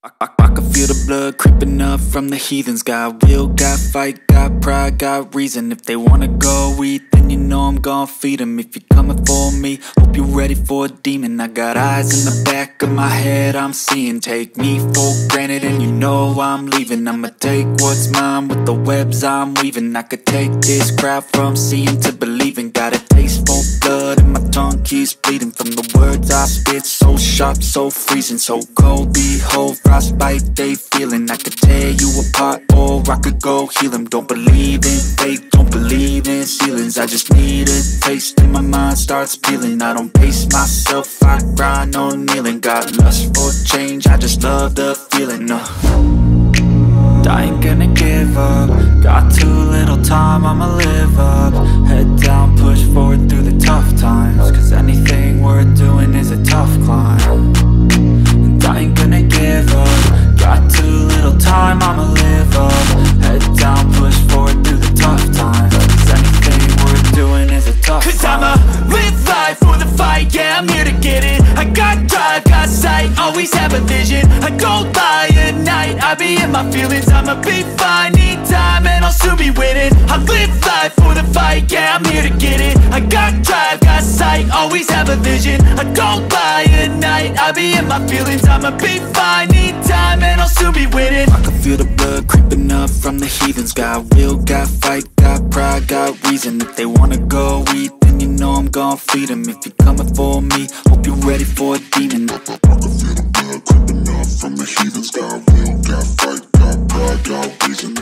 I can feel the blood creeping up from the heathens. Got will, got fight, got pride, got reason. If they wanna go eat, then you know I'm gon' feed them. If you're coming for me, hope you're ready for a demon. I got eyes in the back of my head, I'm seeing. Take me for granted and you know I'm leaving. I'ma take what's mine with the webs I'm weaving. I could take this crowd from seeing to believing. Got a taste for blood and my tongue keeps bleeding from the words I spit. So sharp, so freezing, so cold. Behold, frostbite they feeling. I could tear you apart or I could go heal them. Don't believe in fate, don't believe in ceilings. I just need a taste and my mind starts peeling. I don't pace myself, I grind on kneeling. Got lust for change, I just love the feeling. I ain't gonna give up. Got too little time, I'ma live up. Head down, push forward through the tough times. Cause anything worth doing is a tough climb. And I ain't gonna give up. Got too little time, I'ma live up. Head down, push forward through the tough times. Cause anything worth doing is a tough climb. Cause I'ma live life for the fight, yeah, I'm here to get it. I got drive, got sight, always have a vision. I don't lie at night, I be in my feelings. I'ma be fine, need time and I'll soon be winning. I live life for the fight, yeah, I'm here to get it. I got drive, got sight, always have a vision. I don't lie at night, I be in my feelings. I'ma be fine, need time and I'll soon be winning. I can feel the blood creeping up from the heathens. Got will, got fight, got pride, got reason. If they wanna go eat, then you know I'm gon' feed them. If you're coming for me, hope you're ready for a demon. I can feel the blood creeping up from the heathens. Got will, got fight, got pride, got reason.